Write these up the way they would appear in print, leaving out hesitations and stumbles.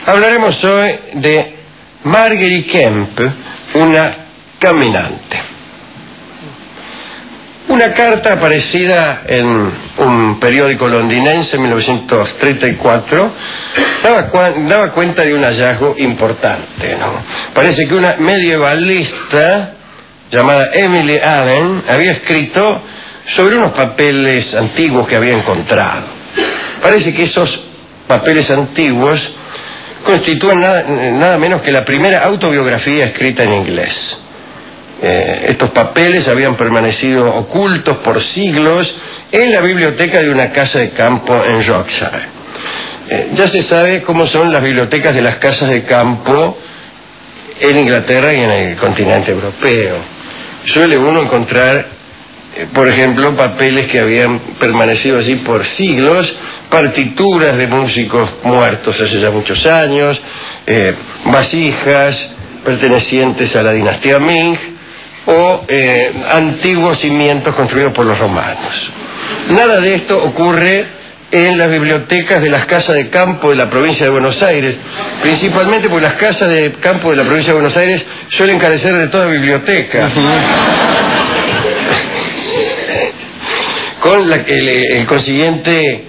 Hablaremos hoy de Margery Kempe, una caminante. Una carta aparecida en un periódico londinense en 1934 daba cuenta de un hallazgo importante, ¿no? Parece que una medievalista llamada Emily Allen había escrito sobre unos papeles antiguos que había encontrado. Parece que esos papeles antiguos constituyen nada menos que la primera autobiografía escrita en inglés. Estos papeles habían permanecido ocultos por siglos en la biblioteca de una casa de campo en Yorkshire. Ya se sabe cómo son las bibliotecas de las casas de campo en Inglaterra y en el continente europeo. Suele uno encontrar, por ejemplo, papeles que habían permanecido allí por siglos, partituras de músicos muertos hace ya muchos años, vasijas pertenecientes a la dinastía Ming, o antiguos cimientos construidos por los romanos. Nada de esto ocurre en las bibliotecas de las casas de campo de la provincia de Buenos Aires, principalmente porque las casas de campo de la provincia de Buenos Aires suelen carecer de toda biblioteca, con el consiguiente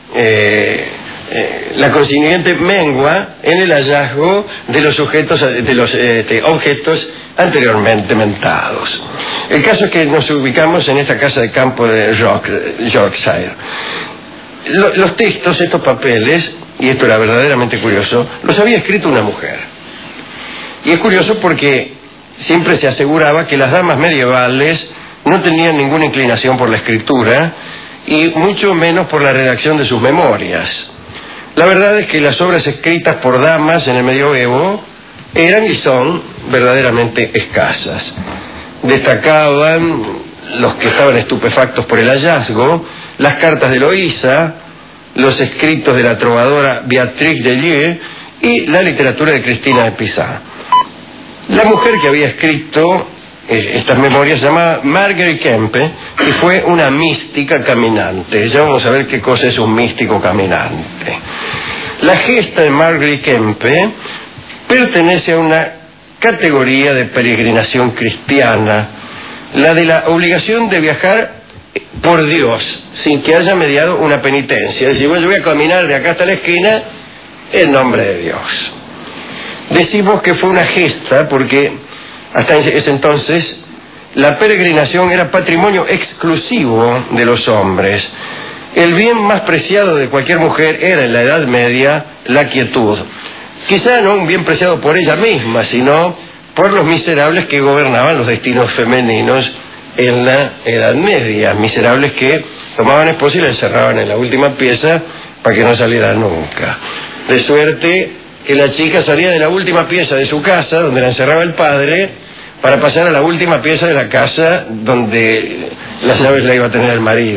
la consiguiente mengua en el hallazgo de los objetos anteriormente mentados. El caso es que nos ubicamos en esta casa de campo de Yorkshire. Los textos, estos papeles, y esto era verdaderamente curioso, los había escrito una mujer. Y es curioso porque siempre se aseguraba que las damas medievales no tenían ninguna inclinación por la escritura y mucho menos por la redacción de sus memorias. La verdad es que las obras escritas por damas en el medioevo eran y son verdaderamente escasas. Destacaban los que estaban estupefactos por el hallazgo, las cartas de Eloísa, los escritos de la trovadora Beatrix de Lille y la literatura de Cristina de Pizarro. La mujer que había escrito estas memorias se llamaba Margery Kempe y fue una mística caminante. Ya vamos a ver qué cosa es un místico caminante. La gesta de Margery Kempe pertenece a una categoría de peregrinación cristiana, la de la obligación de viajar por Dios, sin que haya mediado una penitencia. Es decir, bueno, yo voy a caminar de acá hasta la esquina en nombre de Dios. Decimos que fue una gesta porque hasta ese entonces la peregrinación era patrimonio exclusivo de los hombres. El bien más preciado de cualquier mujer era en la Edad Media la quietud. Quizá no un bien preciado por ella misma, sino por los miserables que gobernaban los destinos femeninos en la Edad Media. Miserables que tomaban esposa y la encerraban en la última pieza para que no saliera nunca. De suerte que la chica salía de la última pieza de su casa, donde la encerraba el padre, para pasar a la última pieza de la casa, donde las llaves la iba a tener el marido.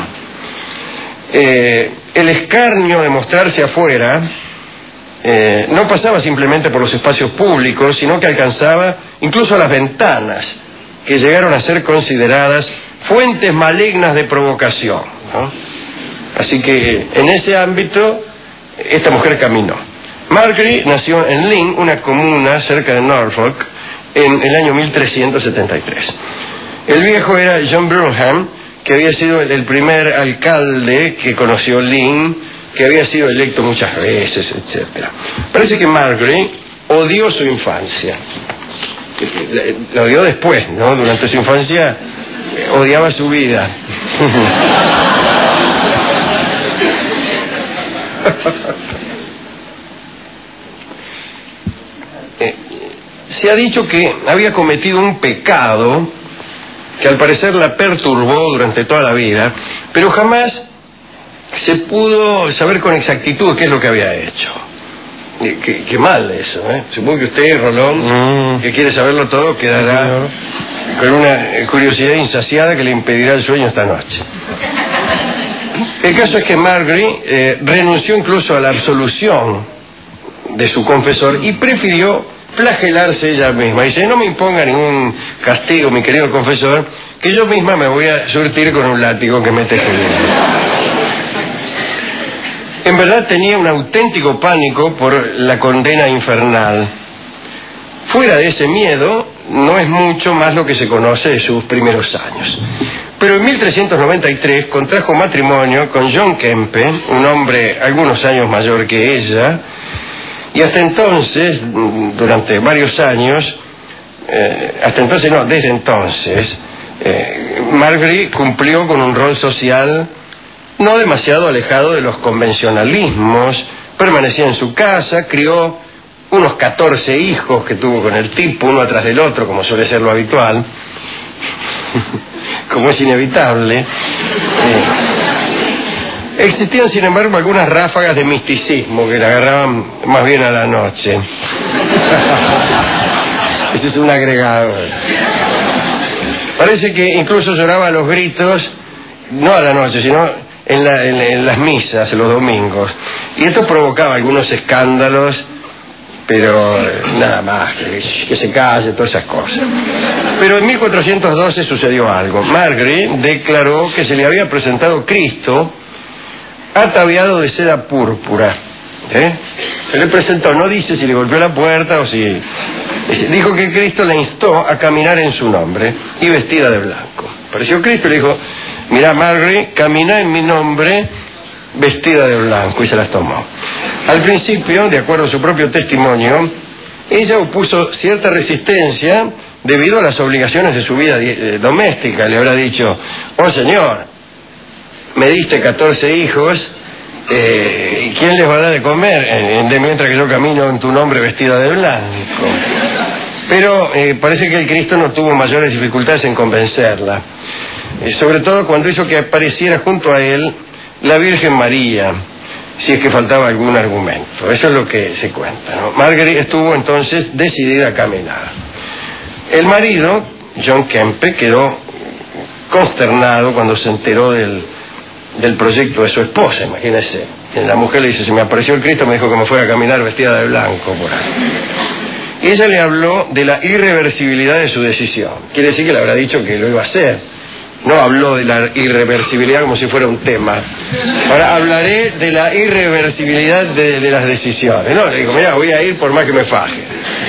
El escarnio de mostrarse afuera no pasaba simplemente por los espacios públicos, sino que alcanzaba incluso las ventanas, que llegaron a ser consideradas fuentes malignas de provocación, ¿no? Así que en ese ámbito esta mujer caminó. Margery nació en Lynn, una comuna cerca de Norfolk, en el año 1373. El viejo era John Burnham, que había sido el primer alcalde que conoció Lynn, que había sido electo muchas veces, etc. Parece que Margery odió su infancia. La odió después, ¿no? Durante su infancia odiaba su vida. Se ha dicho que había cometido un pecado que al parecer la perturbó durante toda la vida, pero jamás se pudo saber con exactitud qué es lo que había hecho. Qué mal eso, ¿eh? Supongo que usted, Rolón, que quiere saberlo todo, quedará con una curiosidad insaciada que le impedirá el sueño esta noche. El caso es que Margery renunció incluso a la absolución de su confesor y prefirió flagelarse ella misma. Dice, no me imponga ningún castigo, mi querido confesor, que yo misma me voy a surtir con un látigo que me teje bien. En verdad tenía un auténtico pánico por la condena infernal. Fuera de ese miedo, no es mucho más lo que se conoce de sus primeros años. Pero en 1393 contrajo matrimonio con John Kempe, un hombre algunos años mayor que ella, y hasta entonces, durante varios años, desde entonces, Margery cumplió con un rol social no demasiado alejado de los convencionalismos, permanecía en su casa, crió unos 14 hijos que tuvo con el tipo, uno atrás del otro, como suele ser lo habitual, como es inevitable. Existían, sin embargo, algunas ráfagas de misticismo que le agarraban más bien a la noche. Eso es un agregado. Parece que incluso lloraba a los gritos, no a la noche, sino en las misas, los domingos. Y esto provocaba algunos escándalos, pero nada más, que se calle, todas esas cosas. Pero en 1412 sucedió algo. Margery declaró que se le había presentado Cristo ataviado de seda púrpura. Se le presentó, no dice si le golpeó la puerta o si... Dijo que Cristo le instó a caminar en su nombre y vestida de blanco. Apareció Cristo y le dijo: mirá, Margery, camina en mi nombre vestida de blanco, y se las tomó. Al principio, de acuerdo a su propio testimonio, ella opuso cierta resistencia debido a las obligaciones de su vida doméstica. Le habrá dicho: oh señor, me diste 14 hijos, ¿quién les va a dar de comer mientras que yo camino en tu nombre vestida de blanco? Pero parece que el Cristo no tuvo mayores dificultades en convencerla, sobre todo cuando hizo que apareciera junto a él la Virgen María, si es que faltaba algún argumento. Eso es lo que se cuenta, ¿no? Margery estuvo entonces decidida a caminar. El marido, John Kempe, quedó consternado cuando se enteró del proyecto de su esposa, imagínese. La mujer le dice: se me apareció el Cristo, me dijo que me fuera a caminar vestida de blanco por ahí. Y ella le habló de la irreversibilidad de su decisión. Quiere decir que le habrá dicho que lo iba a hacer. No habló de la irreversibilidad como si fuera un tema. Ahora hablaré de la irreversibilidad de las decisiones. No, le digo: mira, voy a ir por más que me faje.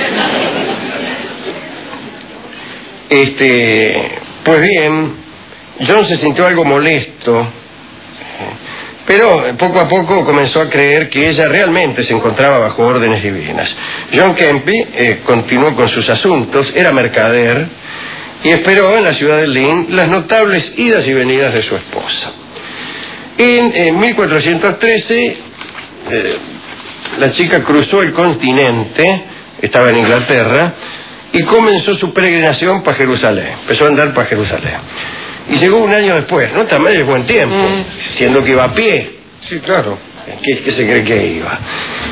Pues bien, John se sintió algo molesto, pero poco a poco comenzó a creer que ella realmente se encontraba bajo órdenes divinas. John Kempe continuó con sus asuntos, era mercader, y esperó en la ciudad de Lynn las notables idas y venidas de su esposa. En 1413, la chica cruzó el continente, estaba en Inglaterra, y comenzó su peregrinación para Jerusalén. Empezó a andar para Jerusalén. Y llegó un año después, ¿no? También es buen tiempo, siendo que iba a pie. Sí, claro. ¿Qué se cree que iba?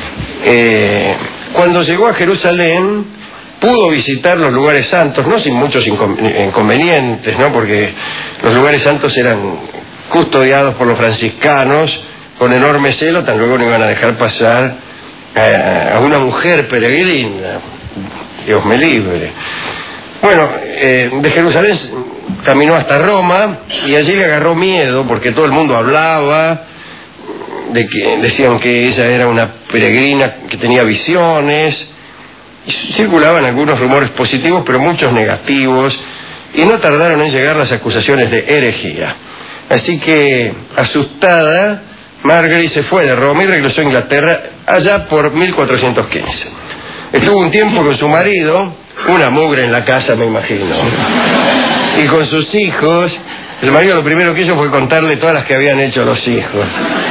Cuando llegó a Jerusalén, pudo visitar los lugares santos, no sin muchos inconvenientes, ¿no? Porque los lugares santos eran custodiados por los franciscanos con enorme celo, tan luego no iban a dejar pasar a una mujer peregrina. Dios me libre. Bueno, de Jerusalén caminó hasta Roma y allí le agarró miedo porque todo el mundo hablaba de que decían que ella era una peregrina que tenía visiones. Circulaban algunos rumores positivos, pero muchos negativos, y no tardaron en llegar las acusaciones de herejía. Así que, asustada, Margery se fue de Roma y regresó a Inglaterra allá por 1415. Estuvo un tiempo con su marido, una mugre en la casa, me imagino, y con sus hijos. El marido lo primero que hizo fue contarle todas las que habían hecho los hijos.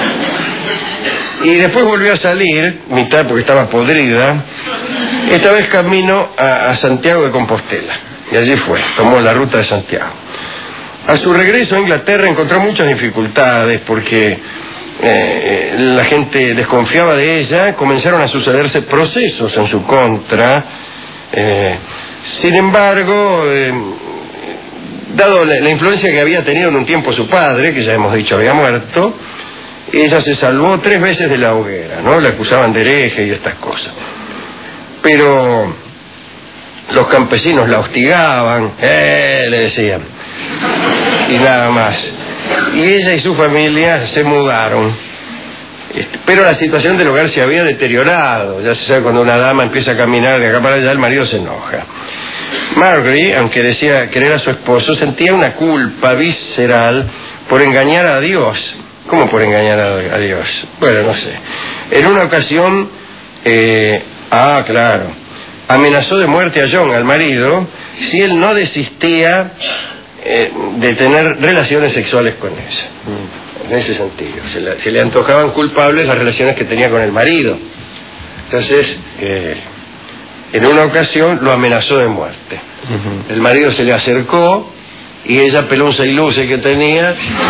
Y después volvió a salir, mitad porque estaba podrida, esta vez camino a Santiago de Compostela. Y allí fue, tomó la ruta de Santiago. A su regreso a Inglaterra encontró muchas dificultades porque la gente desconfiaba de ella, comenzaron a sucederse procesos en su contra. Sin embargo, dado la influencia que había tenido en un tiempo su padre, que ya hemos dicho había muerto, ella se salvó 3 veces de la hoguera, ¿no? Le acusaban de hereje y estas cosas. Pero los campesinos la hostigaban, le decían, y nada más. Y ella y su familia se mudaron. Pero la situación del hogar se había deteriorado. Ya se sabe, cuando una dama empieza a caminar de acá para allá, el marido se enoja. Margery, aunque decía querer a su esposo, sentía una culpa visceral por engañar a Dios. ¿Cómo por engañar a Dios? Bueno, no sé. En una ocasión, claro, amenazó de muerte a John, al marido, si él no desistía de tener relaciones sexuales con ella. En ese sentido, se le antojaban culpables las relaciones que tenía con el marido. Entonces, en una ocasión lo amenazó de muerte. El marido se le acercó y ella, peló un seiluce que tenía,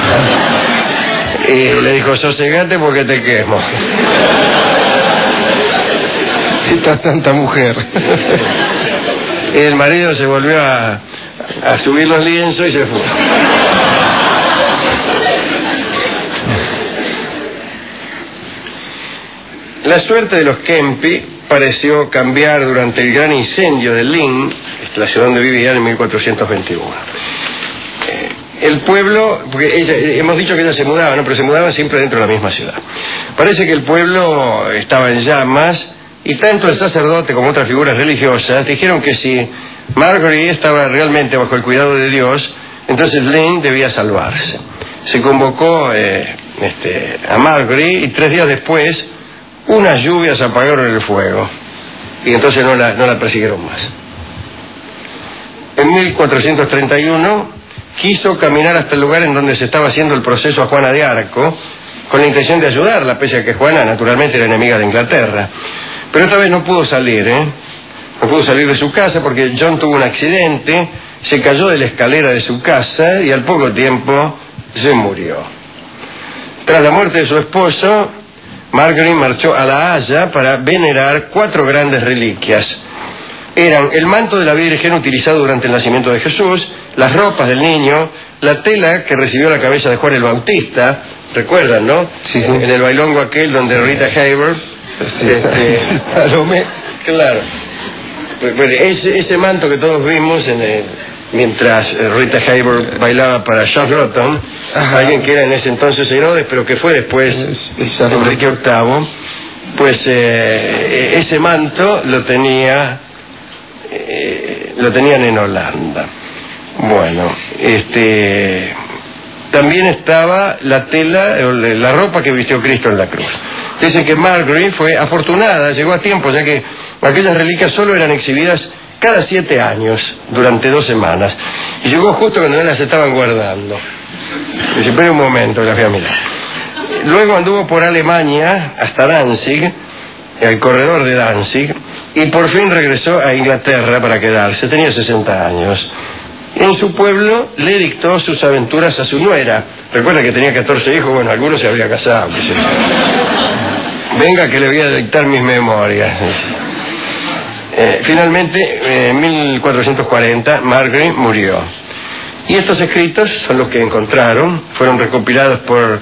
y le dijo: sosegate porque te quemo. Está tanta mujer. El marido se volvió a subir los lienzos y se fue. La suerte de los Kempi pareció cambiar durante el gran incendio de Lynn, la ciudad donde vivían, en 1421. El pueblo, porque hemos dicho que ella se mudaba, ¿no? Pero se mudaban siempre dentro de la misma ciudad. Parece que el pueblo estaba en llamas, y tanto el sacerdote como otras figuras religiosas dijeron que si Margery estaba realmente bajo el cuidado de Dios, entonces Lynn debía salvarse. Se convocó a Margery, y 3 días después unas lluvias apagaron el fuego, y entonces no la persiguieron más. En 1431 quiso caminar hasta el lugar en donde se estaba haciendo el proceso a Juana de Arco, con la intención de ayudarla, pese a que Juana naturalmente era enemiga de Inglaterra. Pero esta vez no pudo salir, no pudo salir de su casa porque John tuvo un accidente, se cayó de la escalera de su casa y al poco tiempo se murió. Tras la muerte de su esposo, Margery marchó a La Haya para venerar 4 grandes reliquias. Eran el manto de la Virgen utilizado durante el nacimiento de Jesús, las ropas del niño, la tela que recibió la cabeza de Juan el Bautista, ¿recuerdan, no? Sí. En el bailongo aquel donde Rita Hayworth, claro, ese manto que todos vimos mientras Rita Hayworth bailaba para John Rotten, alguien que era en ese entonces Herodes, pero que fue después Enrique VIII, pues ese manto lo tenían en Holanda. Bueno, también estaba la tela, la ropa que vistió Cristo en la cruz. Dicen que Margery fue afortunada, llegó a tiempo, ya que aquellas reliquias solo eran exhibidas cada 7 años, durante 2 semanas. Y llegó justo cuando las estaban guardando. Dice: espera un momento, la fui a mirar. Luego anduvo por Alemania hasta Danzig, el corredor de Danzig, y por fin regresó a Inglaterra para quedarse. Tenía 60 años. En su pueblo le dictó sus aventuras a su nuera. Recuerda que tenía 14 hijos, bueno, algunos se había casado. Venga que le voy a dictar mis memorias. Finalmente, en 1440, Margery murió. Y estos escritos son los que encontraron, fueron recopilados por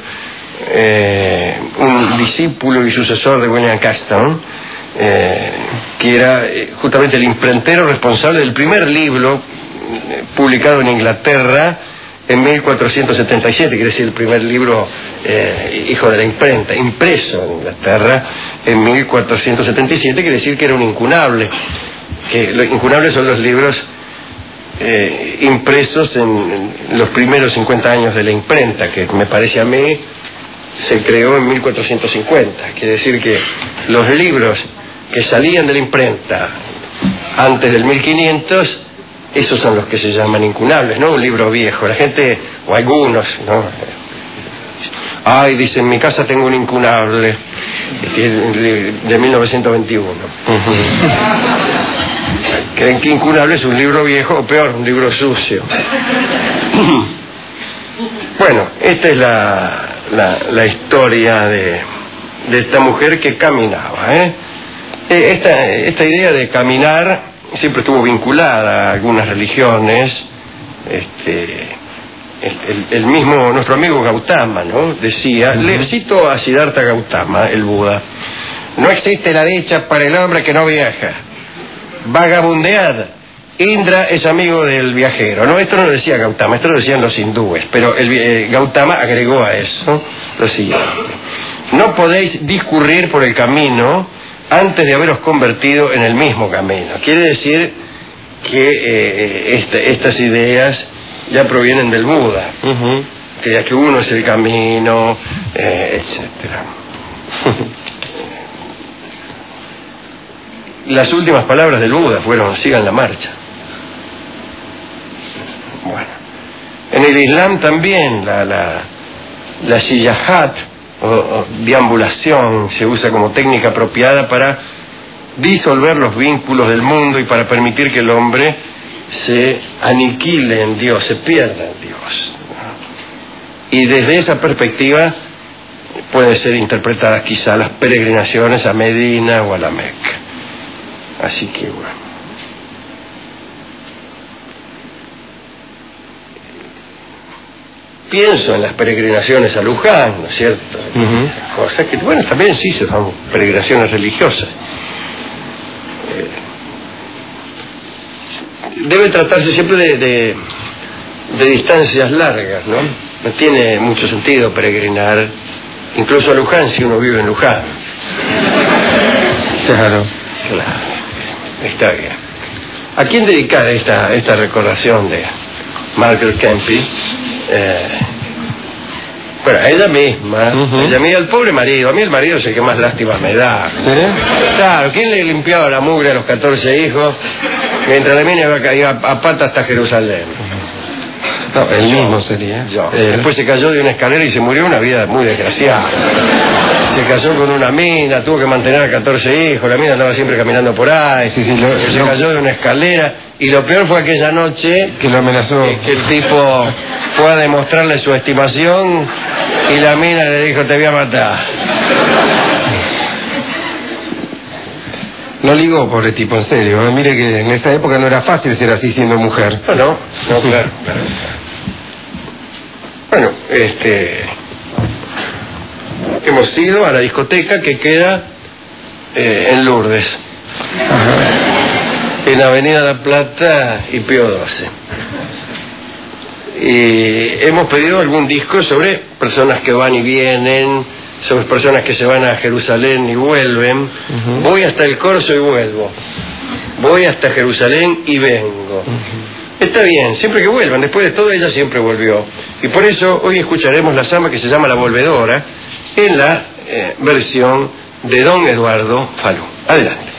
un discípulo y sucesor de William Caxton, que era justamente el imprentero responsable del primer libro publicado en Inglaterra en 1477, quiere decir el primer libro hijo de la imprenta, impreso en Inglaterra en 1477, quiere decir que era un incunable, que los incunables son los libros impresos en los primeros 50 años de la imprenta, que me parece a mí se creó en 1450, quiere decir que los libros que salían de la imprenta antes del 1500, esos son los que se llaman incunables, no un libro viejo. La gente, o algunos, ¿no? Ay, dice, en mi casa tengo un incunable de 1921. Creen que incunable es un libro viejo, o peor, un libro sucio. Bueno, esta es la historia de esta mujer que caminaba, Esta idea de caminar siempre estuvo vinculada a algunas religiones. El mismo nuestro amigo Gautama, ¿no? Decía, le cito a Siddhartha Gautama, el Buda: no existe la dicha para el hombre que no viaja. Vagabundead. Indra es amigo del viajero. No, esto no lo decía Gautama, esto lo decían los hindúes, pero Gautama agregó a eso lo siguiente: no podéis discurrir por el camino antes de haberos convertido en el mismo camino. Quiere decir que estas ideas ya provienen del Buda, que ya que uno es el camino, etcétera. Las últimas palabras del Buda fueron: sigan la marcha. Bueno, en el Islam también la siyahat o deambulación se usa como técnica apropiada para disolver los vínculos del mundo y para permitir que el hombre se aniquile en Dios, se pierda en Dios. Y desde esa perspectiva pueden ser interpretadas quizá las peregrinaciones a Medina o a la Meca. Así que bueno. Pienso en las peregrinaciones a Luján, ¿no es cierto? Cosas que, bueno, también sí son peregrinaciones religiosas. Debe tratarse siempre de distancias largas, ¿no? No tiene mucho sentido peregrinar, incluso a Luján, si uno vive en Luján. Claro. Está bien. ¿A quién dedicar esta recordación de Margaret Kempe? Bueno, a ella misma, ella misma, al pobre marido. A mí el marido es el que más lástima me da. Claro, ¿quién le limpiaba la mugre a los 14 hijos mientras la mina iba a pata hasta Jerusalén? No, el mismo sería. Después se cayó de una escalera y se murió, una vida muy desgraciada. Se casó con una mina, tuvo que mantener a 14 hijos, la mina andaba siempre caminando por ahí, se cayó de una escalera, y lo peor fue aquella noche que lo amenazó, que el tipo fue a demostrarle su estimación y la mina le dijo: te voy a matar. No ligó, pobre tipo, en serio. Mire que en esa época no era fácil ser así siendo mujer. No, claro. Bueno, hemos ido a la discoteca que queda en Lourdes, en Avenida La Plata y Pío XII. Y hemos pedido algún disco sobre personas que van y vienen, sobre personas que se van a Jerusalén y vuelven. Voy hasta el Corso y vuelvo. Voy hasta Jerusalén y vengo. Está bien, siempre que vuelvan. Después de todo, ella siempre volvió. Y por eso hoy escucharemos la samba que se llama La Volvedora, en la versión de don Eduardo Falú. Adelante.